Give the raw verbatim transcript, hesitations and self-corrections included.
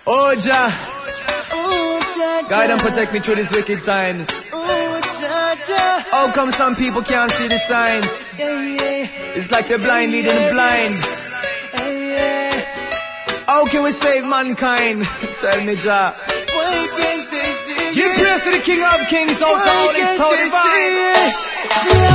Oh Jah, guide and protect me through these wicked times. How come some people can't see the signs? It's like they're blind leading the blind. How can we save mankind? Tell me, Jah. Give praise to the King of Kings, also all its holy vine.